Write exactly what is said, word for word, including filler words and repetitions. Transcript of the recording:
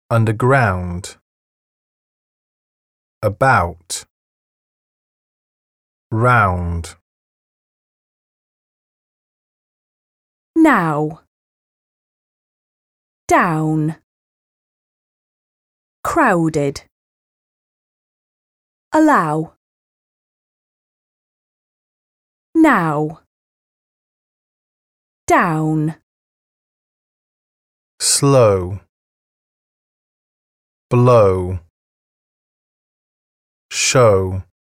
underground, about, round. Now, down, crowded, allow. Now, down, Slow, blow, show.